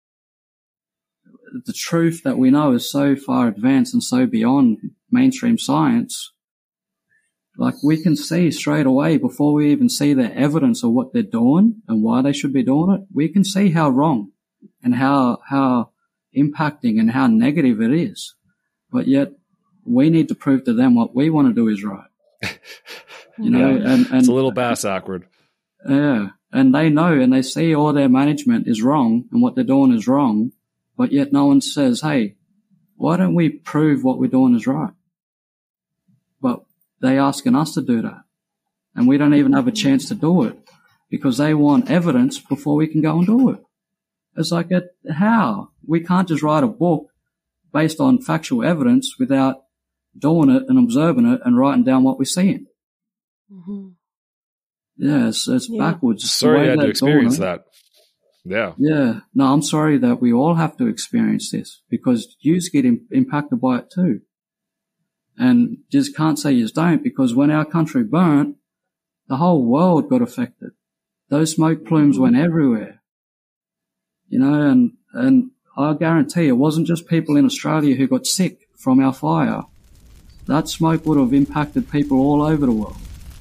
the truth that we know is so far advanced and so beyond mainstream science. Like, we can see straight away before we even see the evidence of what they're doing and why they should be doing it. We can see how wrong and how, how impacting and how negative it is. But yet we need to prove to them what we want to do is right. You know, yeah. and, and it's a little bass awkward. Yeah. And they know and they see all their management is wrong and what they're doing is wrong. But yet no one says, hey, why don't we prove what we're doing is right? But they asking us to do that. And we don't even have a chance to do it because they want evidence before we can go and do it. It's like, a, how? We can't just write a book based on factual evidence without doing it and observing it and writing down what we're seeing. Mm-hmm. Yeah, it's, it's yeah. backwards. Sorry you had to experience that. Yeah. Yeah. No, I'm sorry that we all have to experience this because you get im- impacted by it too. And just can't say you don't because when our country burnt, the whole world got affected. Those smoke plumes went everywhere. You know, and, and I guarantee it wasn't just people in Australia who got sick from our fire. That smoke would have impacted people all over the world.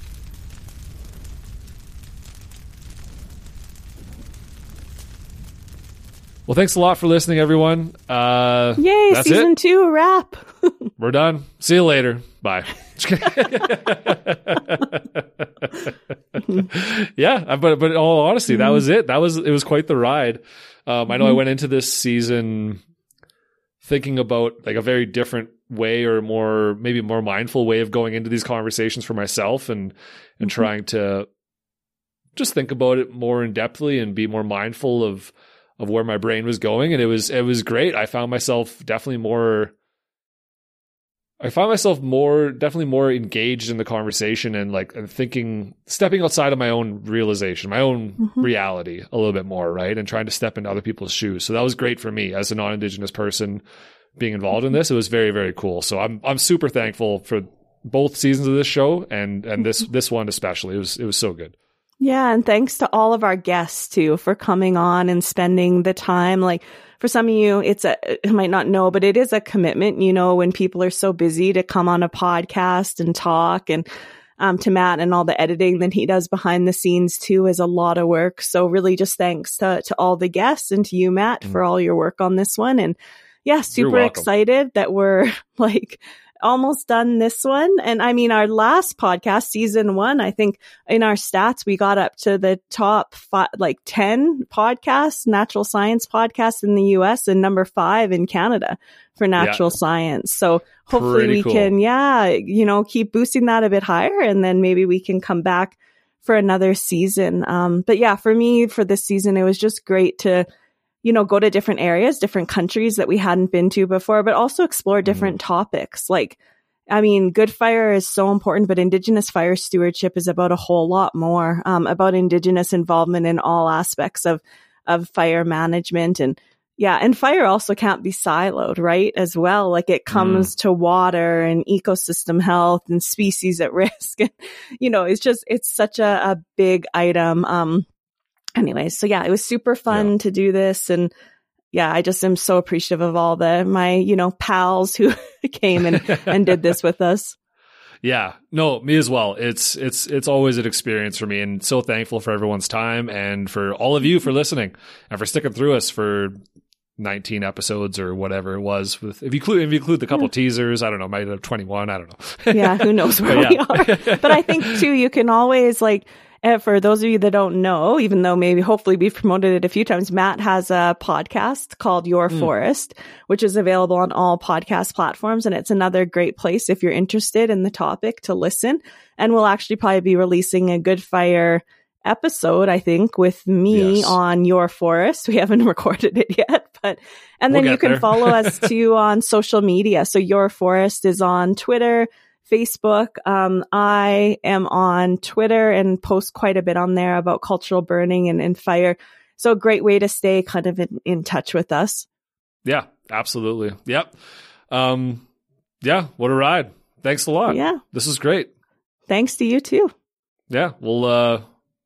Well, thanks a lot for listening, everyone. Uh, Yay, that's season it. two wrap. We're done. See you later. Bye. Yeah, but but in all honesty, that was it. That was it was quite the ride. Um, I know I went into this season thinking about like a very different way or more maybe more mindful way of going into these conversations for myself and and mm-hmm. trying to just think about it more in depthly and be more mindful of of where my brain was going. And it was it was great. I found myself definitely more I found myself more, definitely more engaged in the conversation and like and thinking, stepping outside of my own realization, my own mm-hmm. reality a little bit more, right? And trying to step into other people's shoes. So that was great for me as a non-Indigenous person being involved in this. It was very, very cool. So I'm I'm super thankful for both seasons of this show and and this this one especially. It was it was so good. Yeah, and thanks to all of our guests too for coming on and spending the time. Like for some of you, it's a, you might not know, but it is a commitment, you know, when people are so busy to come on a podcast and talk, and um, to Matt and all the editing that he does behind the scenes too is a lot of work. So really just thanks to, to all the guests and to you, Matt, mm. for all your work on this one. And yeah, super excited that we're like almost done this one. And I mean, our last podcast, season one, I think in our stats, we got up to the top five, like ten podcasts, natural science podcasts in the U S and number five in Canada for natural yeah. science. So hopefully Pretty we cool. can, yeah, you know, keep boosting that a bit higher, and then maybe we can come back for another season. Um, but yeah, for me, for this season, it was just great to, you know, go to different areas, different countries that we hadn't been to before, but also explore different mm. topics. Like, I mean, good fire is so important, but Indigenous fire stewardship is about a whole lot more, um, about Indigenous involvement in all aspects of, of fire management. And yeah, and fire also can't be siloed, right? As well. Like it comes mm. to water and ecosystem health and species at risk. And, you know, it's just, it's such a, a big item. Um, Anyways, so yeah, it was super fun yeah. to do this. And yeah, I just am so appreciative of all the, my, you know, pals who came and, and did this with us. Yeah, no, me as well. It's, it's, it's always an experience for me, and so thankful for everyone's time and for all of you for listening and for sticking through us for nineteen episodes or whatever it was. With, if you include, if you include the couple yeah. teasers, I don't know, might have twenty-one, I don't know. Yeah, who knows where we are. But I think too, you can always like, and for those of you that don't know, even though maybe hopefully we've promoted it a few times, Matt has a podcast called Your mm. Forest, which is available on all podcast platforms. And it's another great place if you're interested in the topic to listen. And we'll actually probably be releasing a Good Fire episode, I think, with me yes. on Your Forest. We haven't recorded it yet, but, and then we'll you can there. follow us too on social media. So Your Forest is on Twitter, Facebook. Um, I am on Twitter and post quite a bit on there about cultural burning and, and fire. So a great way to stay kind of in, in touch with us. Yeah, absolutely. Yep. Um, yeah. What a ride. Thanks a lot. Yeah. This is great. Thanks to you too. Yeah. We'll, uh,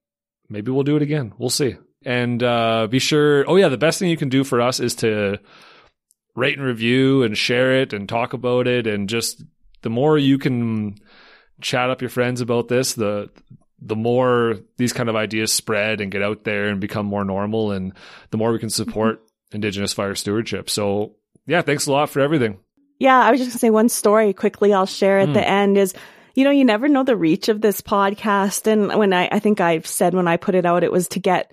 maybe we'll do it again. We'll see. And, uh, be sure. Oh yeah. The best thing you can do for us is to rate and review and share it and talk about it, and just, the more you can chat up your friends about this, the the more these kind of ideas spread and get out there and become more normal, and the more we can support Indigenous fire stewardship. So yeah, thanks a lot for everything. Yeah, I was just gonna say one story quickly I'll share at mm. the end is, you know, you never know the reach of this podcast. And when I, I think I've said when I put it out, it was to get,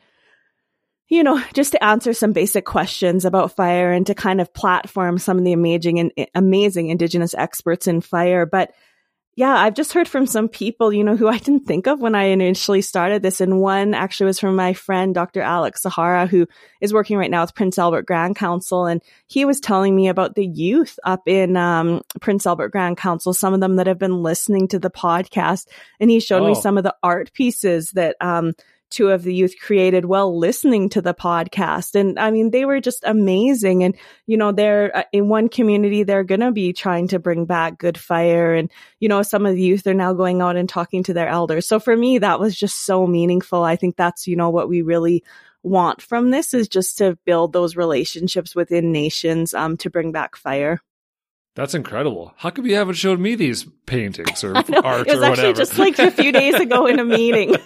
you know, just to answer some basic questions about fire and to kind of platform some of the amazing and amazing Indigenous experts in fire. But yeah, I've just heard from some people, you know, who I didn't think of when I initially started this. And one actually was from my friend, Doctor Alex Sahara, who is working right now with Prince Albert Grand Council. And he was telling me about the youth up in um, Prince Albert Grand Council, some of them that have been listening to the podcast. And he showed oh. me some of the art pieces that, um, two of the youth created while listening to the podcast. And I mean, they were just amazing. And, you know, they're uh, in one community, they're going to be trying to bring back good fire. And, you know, some of the youth are now going out and talking to their elders. So for me, that was just so meaningful. I think that's, you know, what we really want from this, is just to build those relationships within nations, um, to bring back fire. That's incredible. How come you haven't showed me these paintings or art or whatever? It was actually just like a few days ago in a meeting.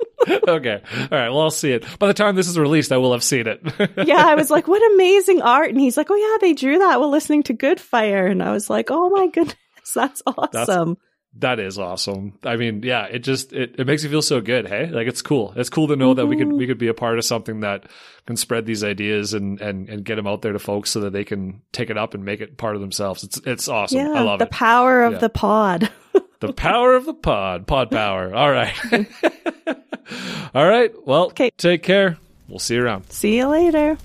Okay. All right. Well, I'll see it. By the time this is released, I will have seen it. Yeah. I was like, what amazing art. And he's like, oh yeah, they drew that while listening to Good Fire. And I was like, oh my goodness, that's awesome. That's, that is awesome. I mean, yeah, it just, it, it makes you feel so good. Hey, like it's cool. It's cool to know mm-hmm. that we could, we could be a part of something that can spread these ideas and, and, and get them out there to folks so that they can take it up and make it part of themselves. It's, it's awesome. Yeah, I love the it. The power of yeah. the pod. The power of the pod, pod power. All right. All right. Well, okay. Take care. We'll see you around. See you later.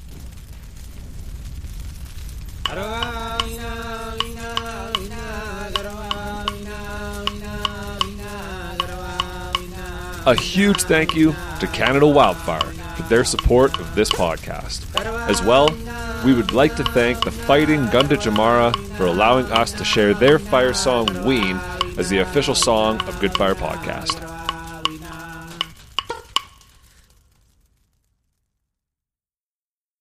A huge thank you to Canada Wildfire for their support of this podcast. As well, we would like to thank the Fighting Gunditjmara for allowing us to share their fire song Ween as the official song of Good Fire Podcast.